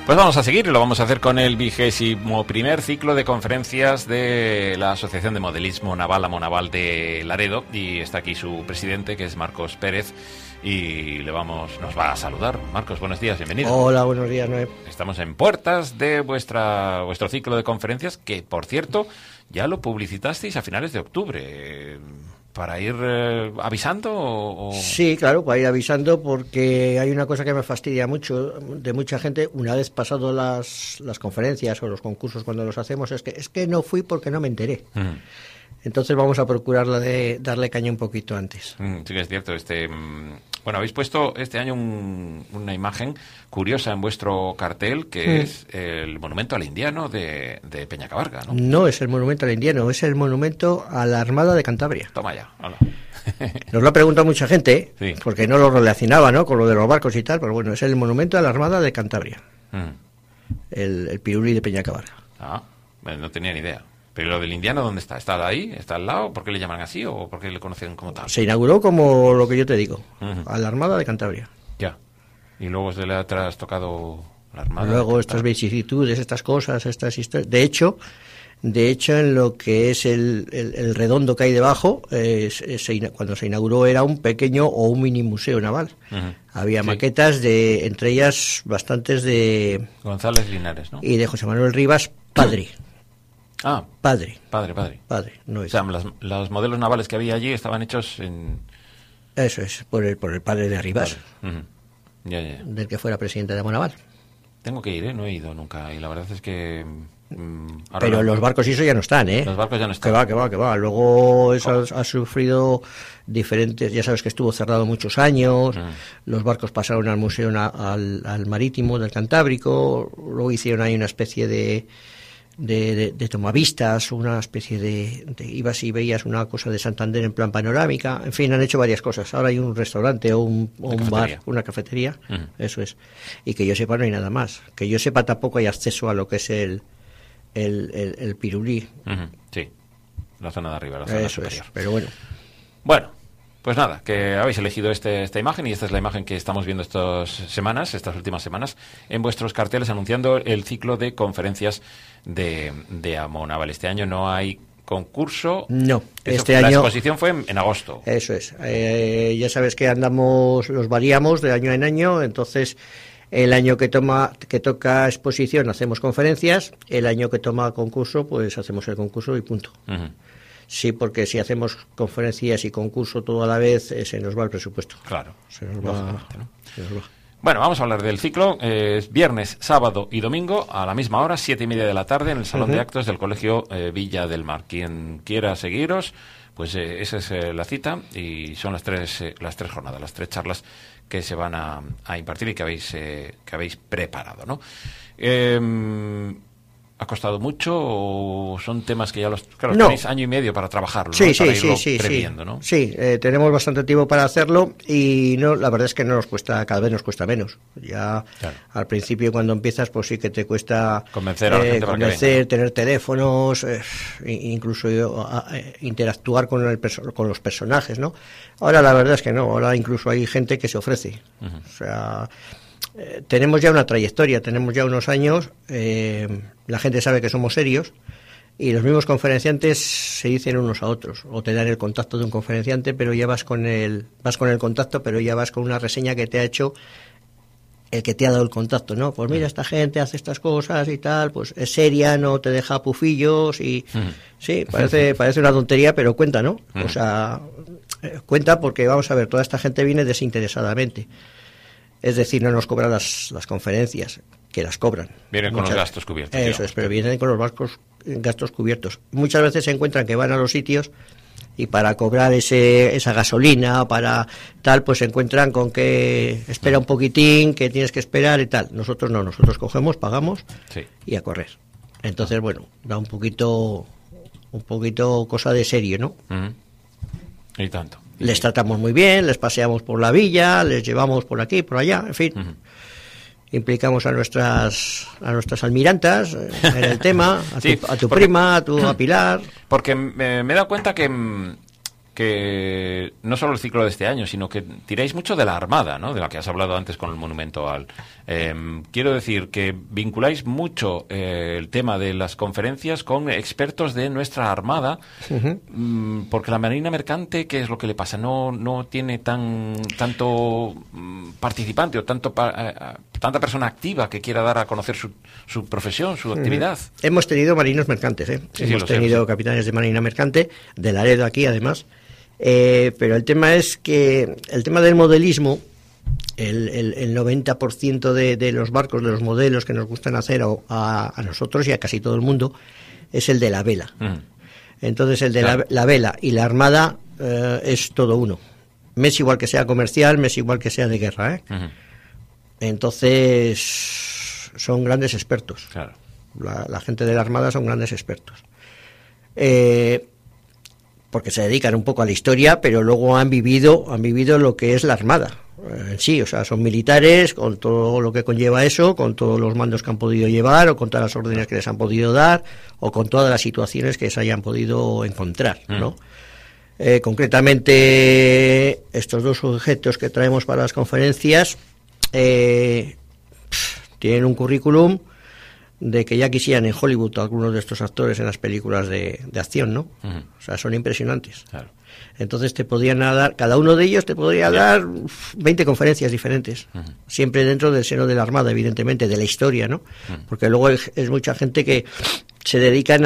Pues vamos a seguir y lo vamos a hacer con el 21º ciclo de conferencias de la Asociación de Modelismo Naval Amonaval de Laredo, y está aquí su presidente, que es Marcos Pérez, y nos va a saludar. Marcos, buenos días, bienvenido. Hola, buenos días, Noé. Estamos en puertas de vuestro ciclo de conferencias, que por cierto ya lo publicitasteis a finales de octubre. ¿Para ir avisando? O... Sí, claro, para ir avisando, porque hay una cosa que me fastidia mucho de mucha gente, una vez pasado las conferencias o los concursos cuando los hacemos, es que no fui porque no me enteré. Entonces vamos a procurar darle caña un poquito antes. Sí que es cierto. Bueno, habéis puesto este año una imagen curiosa en vuestro cartel, que es el monumento al indiano de Peñacabarga, ¿no? No es el monumento al indiano, es el monumento a la Armada de Cantabria. Toma ya, hola. Nos lo ha preguntado mucha gente, sí, porque no lo relacionaba, ¿no?, con lo de los barcos y tal, pero bueno, es el monumento a la Armada de Cantabria. El pirulí de Peñacabarga. Ah, bueno, no tenía ni idea. ¿Pero lo del indiano dónde está? ¿Está ahí? ¿Está al lado? ¿Por qué le llaman así o por qué le conocen como tal? Se inauguró como lo que yo te digo, a la Armada de Cantabria. Ya. Y luego se le ha trastocado la Armada. Luego estas vicisitudes, estas cosas, estas historias. De hecho, en lo que es el redondo que hay debajo, cuando se inauguró era un pequeño o un mini museo naval. Había maquetas entre ellas bastantes de González Linares, ¿no? Y de José Manuel Rivas, padre. Ah, padre. No, o sea, los modelos navales que había allí estaban hechos en... Eso es, por el padre de Rivas, ya. Del que fuera presidente de Amonaval. Tengo que ir, no he ido nunca, y la verdad es que... Pero los barcos y eso ya no están, ¿eh? Los barcos ya no están. Que va. Luego eso ha sufrido diferentes... Ya sabes que estuvo cerrado muchos años. Los barcos pasaron al museo, al marítimo del Cantábrico. Luego hicieron ahí una especie de tomavistas, una especie de ibas y veías una cosa de Santander en plan panorámica. En fin, han hecho varias cosas. Ahora hay un restaurante o un bar, una cafetería. Eso es. Y que yo sepa no hay nada más. Que yo sepa tampoco hay acceso a lo que es el pirulí. Sí, la zona de arriba, la zona superior. Es, pero bueno. Bueno, pues nada, que habéis elegido esta imagen, y esta es la imagen que estamos viendo estas últimas semanas, en vuestros carteles anunciando el ciclo de conferencias de Amonaval. Este año no hay concurso. No, la exposición fue en agosto. Eso es. Ya sabes que los variamos de año en año, entonces el año que toca exposición hacemos conferencias, el año que toma concurso pues hacemos el concurso y punto. Sí, porque si hacemos conferencias y concurso todo a la vez, se nos va el presupuesto. Claro. Se nos va. Bueno, vamos a hablar del ciclo. Es viernes, sábado y domingo a la misma hora, 7:30 de la tarde, en el Salón de Actos del Colegio Villa del Mar. Quien quiera seguiros, pues esa es la cita, y son las tres jornadas, las 3 charlas que se van a impartir y que habéis preparado, ¿no? ¿Ha costado mucho o son temas que ya tenéis año y medio para trabajarlo? Sí, ¿no? sí, para irlo sí, previendo, ¿no? Sí, tenemos bastante tiempo para hacerlo y la verdad es que no nos cuesta, cada vez nos cuesta menos. Ya claro. Al principio cuando empiezas pues sí que te cuesta convencer a la gente para que venga, ¿no? Tener teléfonos, incluso interactuar con los personajes, ¿no? Ahora la verdad es que no, ahora incluso hay gente que se ofrece. O sea, tenemos ya una trayectoria, tenemos ya unos años, la gente sabe que somos serios y los mismos conferenciantes se dicen unos a otros, o te dan el contacto de un conferenciante, pero ya vas con el contacto, pero ya vas con una reseña que te ha hecho el que te ha dado el contacto, ¿no? Pues mira, esta gente hace estas cosas y tal, pues es seria, no te deja pufillos y sí, parece una tontería, pero cuenta, ¿no? O sea, cuenta porque vamos a ver, toda esta gente viene desinteresadamente. Es decir, no nos cobran las conferencias, que las cobran. Vienen con los gastos cubiertos. Eso es, pero vienen con los gastos cubiertos. Muchas veces se encuentran que van a los sitios y para cobrar esa gasolina, para tal, pues se encuentran con que espera un poquitín, que tienes que esperar y tal. Nosotros no, nosotros cogemos, pagamos y a correr. Entonces, bueno, da un poquito cosa de serio, ¿no? Y tanto. Les tratamos muy bien, les paseamos por la villa, les llevamos por aquí, por allá, en fin. Implicamos a nuestras almirantas en el tema, a tu prima, a Pilar. Porque me he dado cuenta que que no solo el ciclo de este año, sino que tiráis mucho de la Armada, ¿no? De la que has hablado antes con el monumento al... quiero decir que vinculáis mucho el tema de las conferencias con expertos de nuestra Armada, porque la Marina Mercante, ¿qué es lo que le pasa? No tiene tanto participante o tanta persona activa que quiera dar a conocer su profesión, su actividad. Hemos tenido marinos mercantes, Sí, hemos tenido capitanes de Marina Mercante, de Laredo aquí además, pero el tema es que el tema del modelismo, el 90% de los barcos, de los modelos que nos gustan hacer a nosotros y a casi todo el mundo, es el de la vela. Entonces el de la vela y la Armada es todo uno. Me es igual que sea comercial, me es igual que sea de guerra, Entonces son grandes expertos. Claro. La gente de la Armada son grandes expertos. Porque se dedican un poco a la historia, pero luego han vivido lo que es la Armada en sí. O sea, son militares con todo lo que conlleva eso, con todos los mandos que han podido llevar, o con todas las órdenes que les han podido dar, o con todas las situaciones que se hayan podido encontrar, ¿no? Concretamente, estos dos sujetos que traemos para las conferencias tienen un currículum de que ya quisieran en Hollywood algunos de estos actores en las películas de acción, ¿no? O sea, son impresionantes. Claro. Entonces te podrían dar, cada uno de ellos te podría dar 20 conferencias diferentes, siempre dentro del seno de la Armada, evidentemente, de la historia, ¿no? Porque luego es mucha gente que se dedican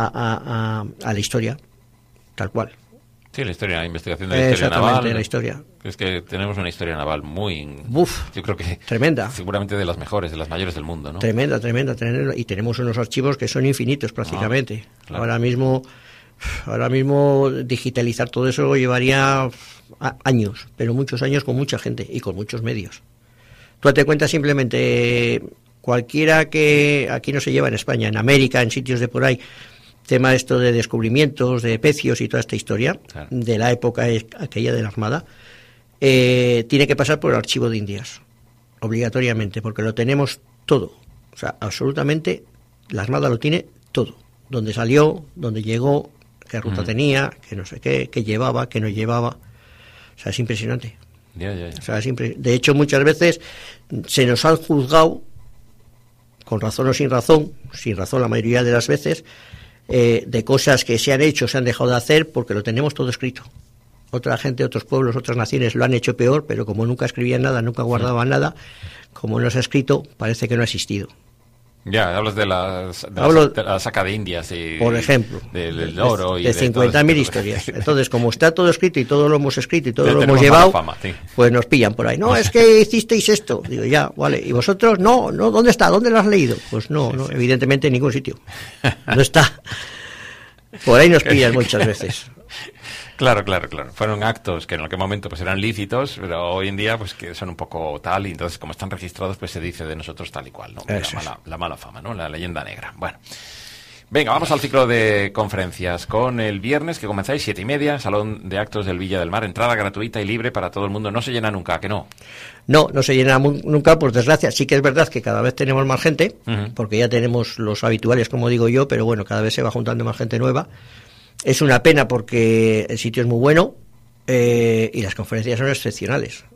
a la historia, tal cual. Sí, la historia, la investigación de la historia naval. Exactamente, la historia. Es que tenemos una historia naval muy... yo creo que... Tremenda. Seguramente de las mejores, de las mayores del mundo, ¿no? Tremenda. Y tenemos unos archivos que son infinitos prácticamente. Claro. Ahora mismo digitalizar todo eso llevaría años, pero muchos años con mucha gente y con muchos medios. Tú te cuentas simplemente cualquiera que aquí no se lleva en España, en América, en sitios de por ahí, tema esto de descubrimientos, de pecios y toda esta historia, claro, de la época aquella de la Armada, tiene que pasar por el archivo de Indias, obligatoriamente, porque lo tenemos todo. O sea, absolutamente, la Armada lo tiene todo. Dónde salió, dónde llegó, qué ruta tenía, qué no sé qué llevaba, qué no llevaba. O sea, es impresionante. O sea, de hecho, muchas veces se nos han juzgado, con razón o sin razón la mayoría de las veces, de cosas que se han hecho, se han dejado de hacer, porque lo tenemos todo escrito. Otra gente, otros pueblos, otras naciones lo han hecho peor, pero como nunca escribían nada, nunca guardaban nada, como no se ha escrito, parece que no ha existido. Ya, hablas de la saca de Indias y, por ejemplo, del oro de y de 50.000 historias. Entonces, como está todo escrito y todo lo hemos escrito y todo lo hemos llevado, pues nos pillan por ahí. No, es que hicisteis esto. Digo, ya, vale. ¿Y vosotros? No, ¿dónde está? ¿Dónde lo has leído? Pues no, evidentemente en ningún sitio. No está. Por ahí nos pillan muchas veces. Claro. Fueron actos que en aquel momento pues eran lícitos, pero hoy en día pues que son un poco tal, y entonces como están registrados pues se dice de nosotros tal y cual, ¿no? La mala fama, ¿no? La leyenda negra. Bueno. Venga, vamos al ciclo de conferencias con el viernes, que comenzáis 7:30, Salón de Actos del Villa del Mar, entrada gratuita y libre para todo el mundo. No se llena nunca, ¿a que no? No se llena nunca, por desgracia. Sí que es verdad que cada vez tenemos más gente, porque ya tenemos los habituales, como digo yo, pero bueno, cada vez se va juntando más gente nueva. Es una pena porque el sitio es muy bueno y las conferencias son excepcionales.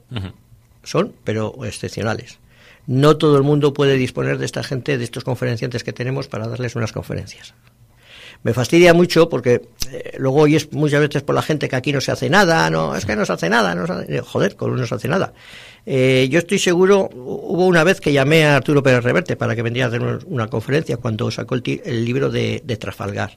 Pero excepcionales. No todo el mundo puede disponer de esta gente, de estos conferenciantes que tenemos para darles unas conferencias. Me fastidia mucho porque luego oyes muchas veces por la gente que aquí no se hace nada, no, es que no se hace nada, joder, con no se hace nada. Yo estoy seguro, hubo una vez que llamé a Arturo Pérez Reverte para que vendiera a hacer una conferencia cuando sacó el libro de Trafalgar.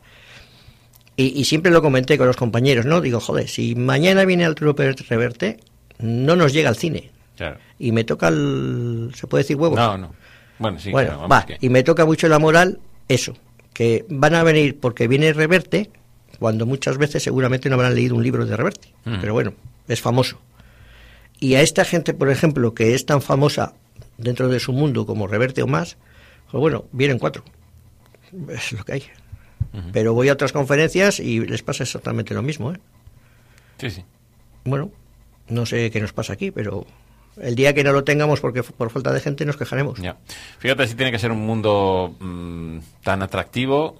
Y siempre lo comenté con los compañeros, ¿no? Digo, joder, si mañana viene Arturo Pérez Reverte, no nos llega al cine. Claro. Y me toca ¿se puede decir huevos? No. Bueno, sí. Bueno, claro, va, y me toca mucho la moral eso, que van a venir porque viene Reverte, cuando muchas veces seguramente no habrán leído un libro de Reverte. Pero bueno, es famoso. Y a esta gente, por ejemplo, que es tan famosa dentro de su mundo como Reverte o más, pues bueno, vienen 4. Es lo que hay. Pero voy a otras conferencias y les pasa exactamente lo mismo, ¿eh? Sí. Bueno, no sé qué nos pasa aquí, pero El día que no lo tengamos porque por falta de gente nos quejaremos. Ya. Fíjate si tiene que ser un mundo tan atractivo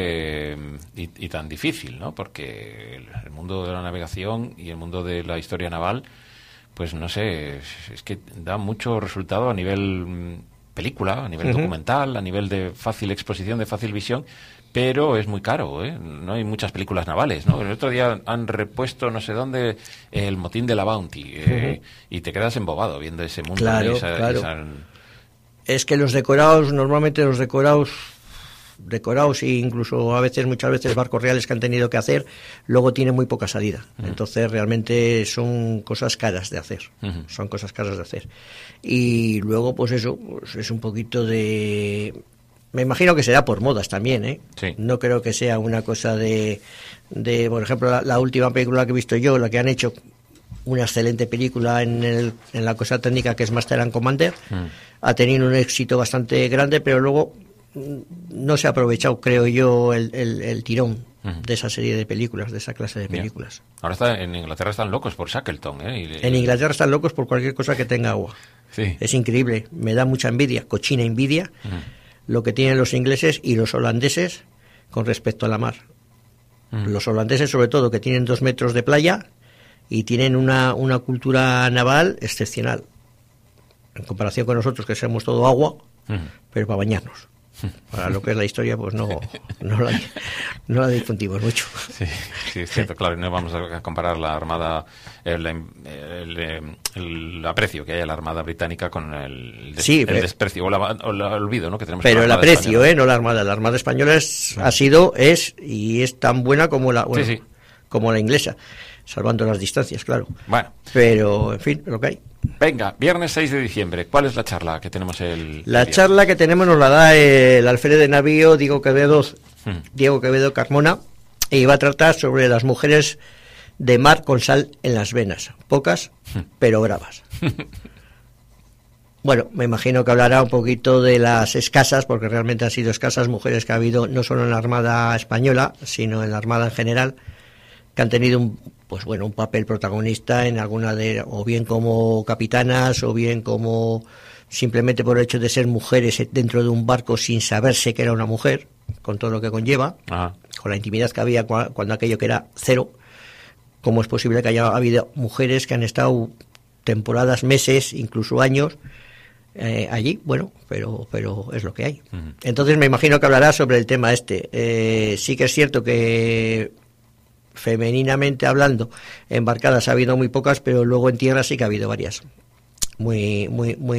y tan difícil, ¿no? Porque el mundo de la navegación y el mundo de la historia naval, pues no sé, es que da mucho resultado a nivel película, a nivel documental, a nivel de fácil exposición, de fácil visión, pero es muy caro, ¿eh? No hay muchas películas navales, ¿no? El otro día han repuesto no sé dónde el motín de la Bounty y te quedas embobado viendo ese mundo. Claro, claro. Es que normalmente los decorados e incluso muchas veces barcos reales que han tenido que hacer, luego tienen muy poca salida. Entonces realmente son cosas caras de hacer. Son cosas caras de hacer. Y luego pues eso, pues es un poquito de... Me imagino que será por modas también, ¿eh? Sí. No creo que sea una cosa de por ejemplo, la última película que he visto yo, la que han hecho, una excelente película en la cosa técnica, que es Master and Commander, ha tenido un éxito bastante grande, pero luego no se ha aprovechado, creo yo, el tirón de esa serie de películas, de esa clase de películas. Ahora en Inglaterra están locos por Shackleton, ¿eh? En Inglaterra están locos por cualquier cosa que tenga agua. Sí. Es increíble, me da mucha envidia, cochina envidia, lo que tienen los ingleses y los holandeses con respecto a la mar. Los holandeses, sobre todo, que tienen 2 metros de playa y tienen una cultura naval excepcional, en comparación con nosotros, que somos todo agua, pero para bañarnos. Para lo que es la historia, pues no la discutimos mucho. Sí, es cierto, claro, no vamos a comparar la Armada, el aprecio que hay a la Armada británica con el desprecio o el olvido, ¿no?, que tenemos. Pero el aprecio, no la Armada. La Armada española es tan buena como como la inglesa, salvando las distancias, claro. Bueno. Pero, en fin, lo que hay. Venga, viernes 6 de diciembre, ¿cuál es la charla que tenemos La charla que tenemos nos la da el alférez de navío Diego Quevedo Carmona, y va a tratar sobre las mujeres de mar con sal en las venas, pocas pero bravas. Bueno, me imagino que hablará un poquito de las escasas, porque realmente han sido escasas mujeres que ha habido no solo en la Armada española, sino en la Armada en general, que han tenido un papel protagonista en alguna o bien como capitanas, o bien como simplemente por el hecho de ser mujeres dentro de un barco sin saberse que era una mujer, con todo lo que conlleva, con la intimidad que había cuando aquello que era cero. ¿Cómo es posible que haya habido mujeres que han estado temporadas, meses, incluso años allí? Bueno, pero es lo que hay. Entonces me imagino que hablará sobre el tema este. Sí que es cierto que femeninamente hablando, embarcadas ha habido muy pocas, pero luego en tierra sí que ha habido varias muy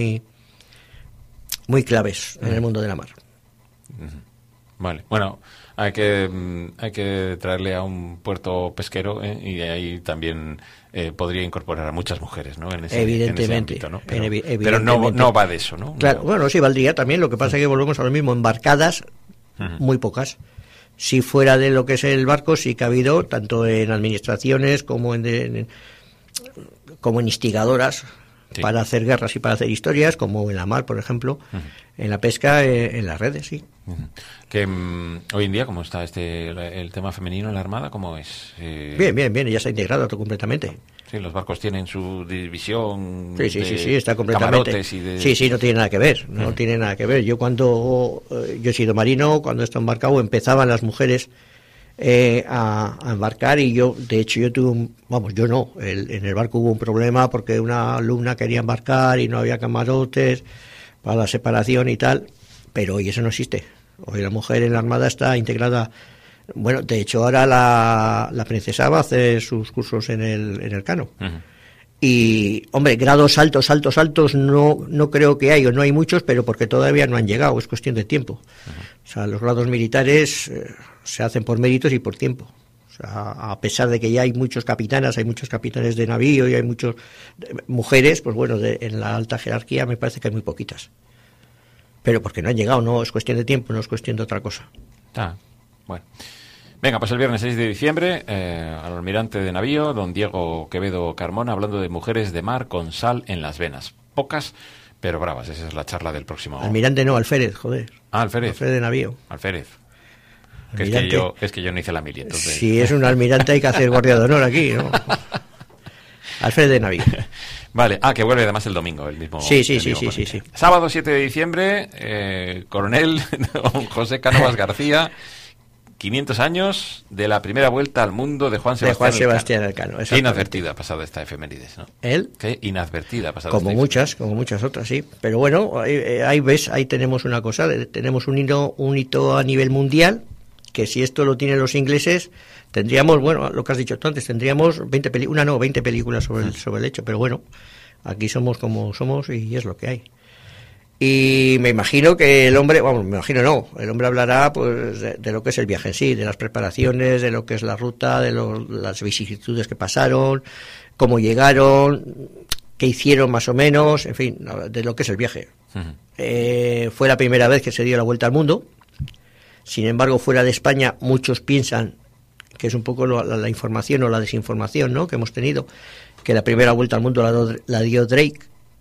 claves en el mundo de la mar. Vale, bueno, hay que traerle a un puerto pesquero, y ahí también podría incorporar a muchas mujeres, ¿no? Evidentemente, en ese ámbito, ¿no? Pero no va de eso, ¿no? Claro, bueno, sí valdría también. Lo que pasa es que volvemos a lo mismo, embarcadas muy pocas. Si fuera de lo que es el barco, sí que ha habido, tanto en administraciones como en instigadoras, para hacer guerras y para hacer historias, como en la mar, por ejemplo, en la pesca, en las redes, sí. Que hoy en día, ¿cómo está el tema femenino en la Armada? ¿Cómo es? Bien, ya se ha integrado completamente. Sí, los barcos tienen su división. Sí, está completamente. Sí, no tiene nada que ver, tiene nada que ver. Yo he sido marino, cuando he estado embarcado, empezaban las mujeres a embarcar, y de hecho yo tuve en el barco hubo un problema porque una alumna quería embarcar y no había camarotes para la separación y tal, pero hoy eso no existe. Hoy la mujer en la Armada está integrada. Bueno, de hecho ahora la princesa va a hacer sus cursos en el Cano. Y, hombre, grados altos no creo que hay, o no hay muchos, pero porque todavía no han llegado, es cuestión de tiempo. O sea, los grados militares se hacen por méritos y por tiempo. O sea, a pesar de que ya hay muchos capitanes de navío y hay muchas mujeres, pues bueno, en la alta jerarquía me parece que hay muy poquitas. Pero porque no han llegado, no es cuestión de tiempo, no es cuestión de otra cosa. Bueno. Venga, pues el viernes 6 de diciembre, al almirante de navío, don Diego Quevedo Carmona, hablando de mujeres de mar con sal en las venas. Pocas, pero bravas. Esa es la charla del próximo. Almirante no, alférez, joder. Alférez. Alférez de navío. Alférez. Que es que yo no hice la mili, entonces. Si es un almirante hay que hacer guardia de honor aquí, ¿no? Alfred de Navío. Vale, que vuelve además el domingo, el mismo. Sí. Sábado 7 de diciembre, coronel don José Cánovas García, 500 años de la primera vuelta al mundo de Juan Sebastián Elcano. Qué inadvertida ha pasado esta efemérides, ¿no? Qué inadvertida ha pasado. Como muchas otras, sí. Pero bueno, ahí tenemos una cosa, tenemos un hito a nivel mundial, que si esto lo tienen los ingleses, tendríamos, bueno, lo que has dicho tú antes, tendríamos 20 películas sobre el hecho, pero bueno, aquí somos como somos y es lo que hay. Y me imagino que el hombre hablará pues de lo que es el viaje en sí, de las preparaciones, de lo que es la ruta, de las vicisitudes que pasaron, cómo llegaron, qué hicieron más o menos, en fin, de lo que es el viaje. Uh-huh. Fue la primera vez que se dio la vuelta al mundo. Sin embargo, fuera de España, muchos piensan que es un poco la información o la desinformación, ¿no?, que hemos tenido, que la primera vuelta al mundo la dio Drake,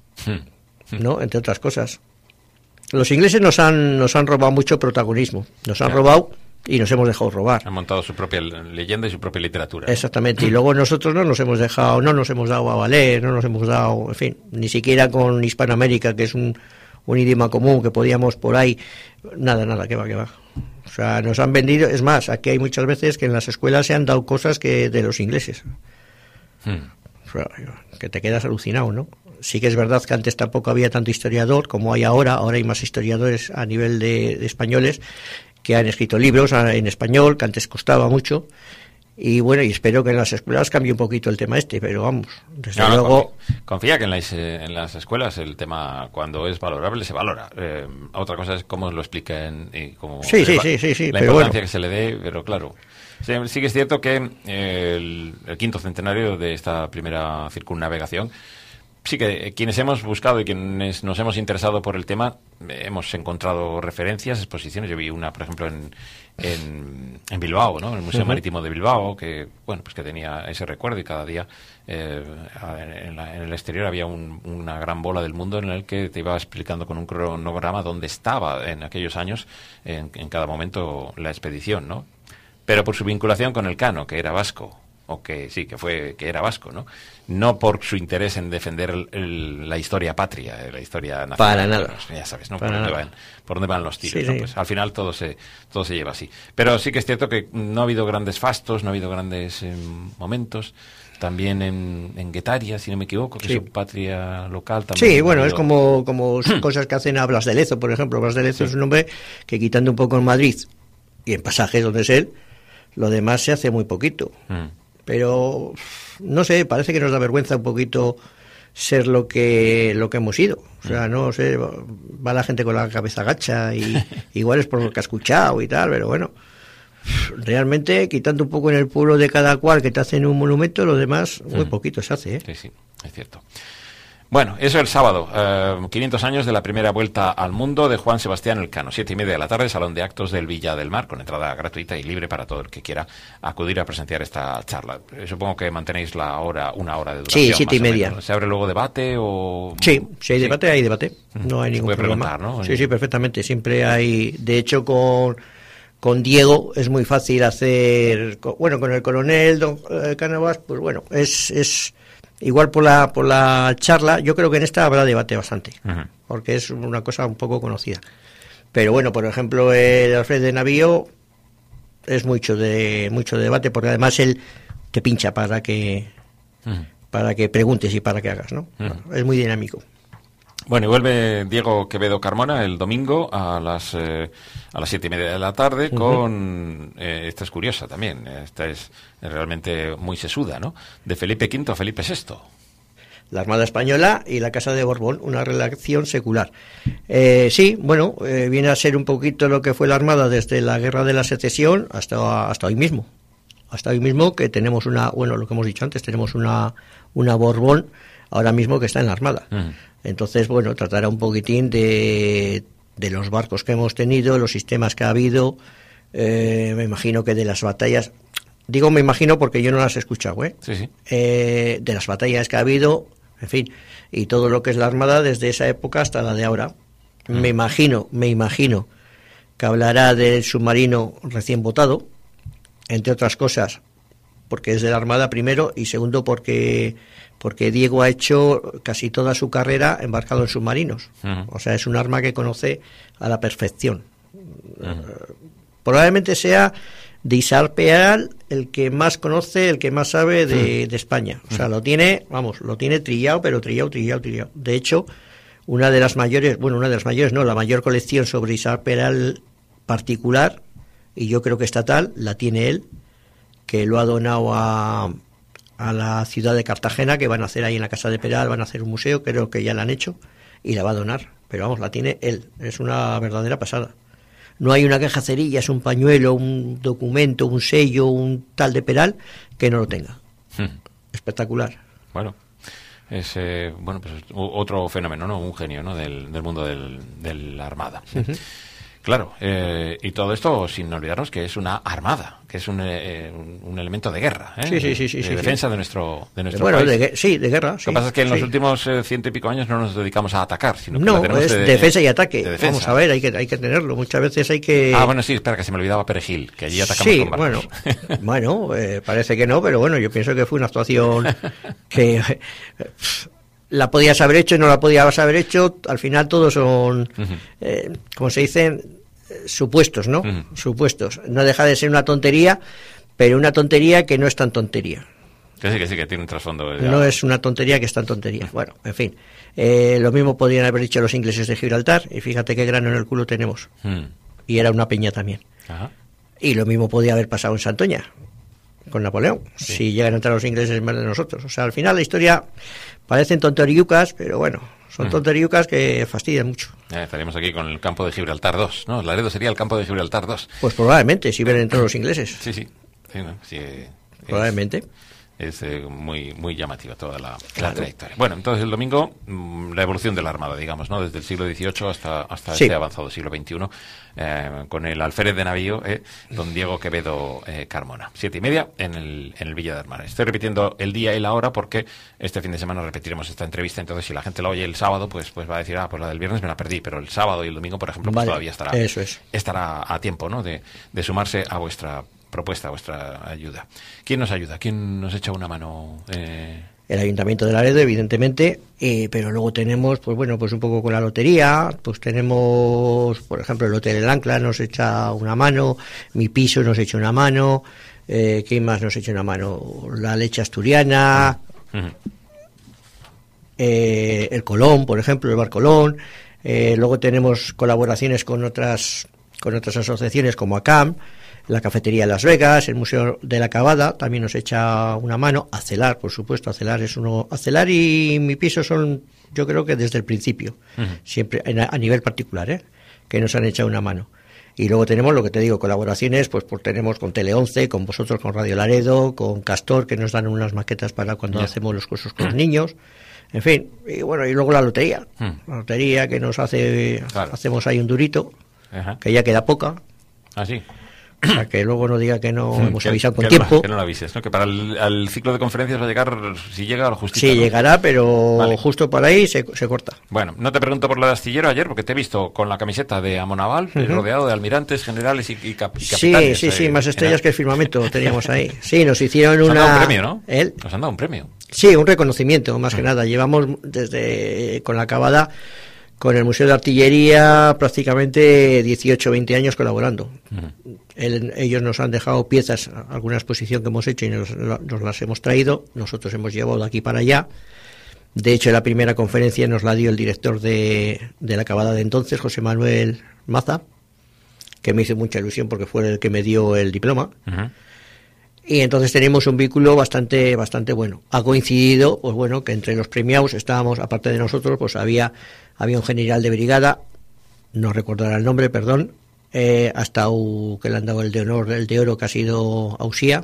¿no?, entre otras cosas. Los ingleses nos han robado mucho protagonismo, nos han robado y nos hemos dejado robar. Han montado su propia leyenda y su propia literatura. Exactamente, y luego nosotros no nos hemos dado a valer, no nos hemos dado, en fin, ni siquiera con Hispanoamérica, que es un idioma común que podíamos por ahí, nada, que va. O sea, nos han vendido, es más, aquí hay muchas veces que en las escuelas se han dado cosas que de los ingleses. O sea, que te quedas alucinado, ¿no? Sí que es verdad que antes tampoco había tanto historiador como hay ahora hay más historiadores a nivel de españoles que han escrito libros en español, que antes costaba mucho. Y bueno, y espero que en las escuelas cambie un poquito el tema pero vamos, desde luego... Confía que en las escuelas el tema, cuando es valorable, se valora. Otra cosa es cómo lo expliquen y cómo... Sí, la importancia que se le dé, pero claro. Sí que es cierto que el quinto centenario de esta primera circunnavegación, sí que quienes hemos buscado y quienes nos hemos interesado por el tema, hemos encontrado referencias, exposiciones. Yo vi una, por ejemplo, en Bilbao, ¿no?, en el Museo Marítimo de Bilbao, que bueno, pues que tenía ese recuerdo, y cada día en el exterior había una gran bola del mundo en el que te iba explicando con un cronograma dónde estaba en aquellos años, en cada momento, la expedición, ¿no? Pero por su vinculación con Elcano, que era vasco, o que era vasco, ¿no? No por su interés en defender la historia patria, la historia nacional. Para nada. Ya sabes, ¿no? Por dónde van los tiros, ¿no? Pues al final todo se lleva así. Pero sí que es cierto que no ha habido grandes fastos, no ha habido grandes momentos. También en Guetaria, si no me equivoco, que es su patria local. También sí, bueno, es como cosas que hacen a Blas de Lezo, por ejemplo. Blas de Lezo es un hombre que, quitando un poco en Madrid y en Pasajes, donde es él, lo demás se hace muy poquito. Pero no sé, parece que nos da vergüenza un poquito ser lo que hemos sido. O sea, no sé, va la gente con la cabeza gacha y igual es por lo que ha escuchado y tal, pero bueno, realmente quitando un poco en el pueblo de cada cual que te hacen un monumento, lo demás muy poquito se hace, ¿eh? Sí, es cierto. Bueno, eso el sábado, 500 años de la primera vuelta al mundo de Juan Sebastián Elcano, 7:30 de la tarde, Salón de Actos del Villa del Mar, con entrada gratuita y libre para todo el que quiera acudir a presenciar esta charla. Supongo que mantenéis una hora de duración. Sí, 7:30. ¿Se abre luego debate o...? Sí, si hay debate, hay debate. No hay ningún problema. ¿No? Sí, perfectamente. Siempre hay... De hecho, con Diego es muy fácil hacer... Bueno, con el coronel don Cánovas, pues bueno, es igual por la charla. Yo creo que en esta habrá debate bastante, porque es una cosa un poco conocida. Pero bueno, por ejemplo, el Alfred de Navío es mucho de debate, porque además él te pincha para que preguntes y para que hagas, ¿no? Es muy dinámico. Bueno, y vuelve Diego Quevedo Carmona el domingo a las 7:30 de la tarde con... esta es curiosa también, esta es realmente muy sesuda, ¿no? De Felipe V a Felipe VI. La Armada Española y la Casa de Borbón, una relación secular. Sí, bueno, viene a ser un poquito lo que fue la Armada desde la Guerra de la Secesión hasta hoy mismo. Hasta hoy mismo, que tenemos lo que hemos dicho antes, tenemos una Borbón ahora mismo que está en la Armada. Entonces, bueno, tratará un poquitín de los barcos que hemos tenido, los sistemas que ha habido, me imagino que de las batallas, digo me imagino porque yo no las he escuchado, Sí. De las batallas que ha habido, en fin, y todo lo que es la Armada desde esa época hasta la de ahora. Me imagino que hablará del submarino recién votado, entre otras cosas, porque es de la Armada primero, y segundo porque Diego ha hecho casi toda su carrera embarcado en submarinos. O sea, es un arma que conoce a la perfección. Probablemente sea de Isaac Peral el que más conoce, el que más sabe de España. O sea, lo tiene trillado, pero trillado. De hecho, la mayor colección sobre Isaac Peral particular, y yo creo que estatal, la tiene él, que lo ha donado a la ciudad de Cartagena, que van a hacer ahí en la Casa de Peral, van a hacer un museo, creo que ya la han hecho, y la va a donar. Pero vamos, la tiene él, es una verdadera pasada. No hay una caja cerilla, es un pañuelo, un documento, un sello, un tal de Peral, que no lo tenga. Espectacular. Bueno, es pues otro fenómeno, ¿no? Un genio, ¿no? Del mundo de la Armada. Claro, y todo esto sin olvidarnos que es una armada, que es un elemento de guerra, Sí, de defensa de nuestro país. De guerra. Lo que pasa es que en los últimos 100 y pico años no nos dedicamos a atacar, sino que no, tenemos es defensa y ataque. De defensa. Vamos a ver, hay que tenerlo. Muchas veces hay que... Bueno, sí, espera, que se me olvidaba Perejil, que allí atacamos con barcos. Bueno, parece que no, pero bueno, yo pienso que fue una actuación que... la podías haber hecho y no la podías haber hecho, al final todos son, como se dicen, supuestos, ¿no? Supuestos. No deja de ser una tontería, pero una tontería que no es tan tontería. Que sí, que tiene un trasfondo. No es una tontería que es tan tontería. Bueno, en fin. Lo mismo podrían haber dicho los ingleses de Gibraltar, y fíjate qué grano en el culo tenemos. Y era una peña también. Ajá. Y lo mismo podía haber pasado en Santoña, con Napoleón, si llegan a entrar los ingleses en vez de nosotros. O sea, al final la historia parecen tonteriucas, pero bueno, son tonteriucas que fastidian mucho. Estaríamos aquí con el campo de Gibraltar 2, ¿no? Laredo sería el campo de Gibraltar 2. Pues probablemente, si hubieran entrado los ingleses. Sí, probablemente. Es muy muy llamativa toda la trayectoria. Bueno, entonces el domingo, la evolución de la Armada, digamos, ¿no? Desde el siglo XVIII hasta este avanzado siglo XXI, con el alférez de navío, don Diego Quevedo Carmona. 7:30 en el Villa del Mar. Estoy repitiendo el día y la hora porque este fin de semana repetiremos esta entrevista, entonces si la gente la oye el sábado, pues va a decir, pues la del viernes me la perdí, pero el sábado y el domingo, por ejemplo, pues todavía estará a tiempo, ¿no? De sumarse a vuestra propuesta, vuestra ayuda. ¿Quién nos ayuda? ¿Quién nos echa una mano? El Ayuntamiento de Laredo, evidentemente, pero luego tenemos, pues un poco con la lotería, pues tenemos, por ejemplo, el Hotel El Ancla nos echa una mano, Mi Piso nos echa una mano, ¿quién más nos echa una mano? La Leche Asturiana, el Colón, por ejemplo, el Bar Colón, luego tenemos colaboraciones con otras asociaciones como ACAM, la Cafetería de Las Vegas, el Museo de la Cavada también nos echa una mano, Acelar, por supuesto, Acelar y Mi Piso son, yo creo que desde el principio, siempre a nivel particular, que nos han echado una mano. Y luego tenemos lo que te digo, colaboraciones, pues tenemos con Tele11, con vosotros, con Radio Laredo, con Castor, que nos dan unas maquetas para cuando hacemos los cursos con los niños. En fin, y bueno, y luego la lotería. La lotería que nos hacemos ahí un durito, que ya queda poca. ¿Ah, sí? O sea, que luego no diga que no hemos avisado con tiempo. Que no lo avises, ¿no? Que para el ciclo de conferencias va a llegar, si llega, a lo justito. Sí, ¿no? Llegará, pero justo por ahí se corta. Bueno, no te pregunto por lo de Astillero ayer, porque te he visto con la camiseta de Amonaval, rodeado de almirantes, generales y capitanes. Sí, más estrellas que el firmamento teníamos ahí. Sí, nos hicieron Nos han dado un premio, ¿no? Nos han dado un premio. Sí, un reconocimiento, más que nada. Llevamos con la Cavada, con el Museo de Artillería, prácticamente 18 o 20 años colaborando. Ellos nos han dejado piezas, alguna exposición que hemos hecho y nos las hemos traído. Nosotros hemos llevado de aquí para allá. De hecho, la primera conferencia nos la dio el director de la Cavada de entonces, José Manuel Maza, que me hizo mucha ilusión porque fue el que me dio el diploma. Y entonces tenemos un vínculo bastante bueno. Ha coincidido, pues bueno, que entre los premiados estábamos, aparte de nosotros, pues había un general de brigada, no recordará el nombre, perdón, hasta que le han dado el de oro, que ha sido Ausía.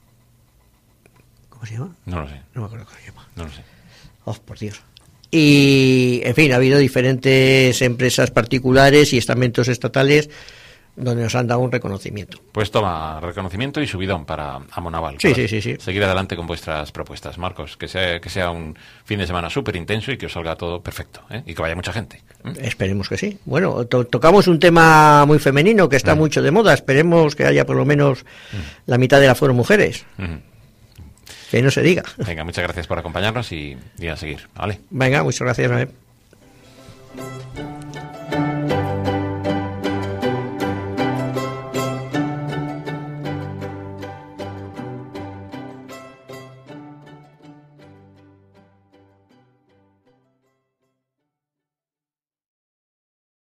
¿Cómo se llama? No lo sé. No me acuerdo cómo se llama. No lo sé. Oh, por Dios. Y, en fin, ha habido diferentes empresas particulares y estamentos estatales donde nos han dado un reconocimiento. Pues toma, reconocimiento y subidón para Amonaval. Sí. Seguir adelante con vuestras propuestas, Marcos. Que sea un fin de semana súper intenso y que os salga todo perfecto, y que vaya mucha gente. Esperemos que sí. Bueno, tocamos un tema muy femenino que está mucho de moda. Esperemos que haya por lo menos la mitad del aforo mujeres. Que no se diga. Venga, muchas gracias por acompañarnos y a seguir, ¿vale? Venga, muchas gracias.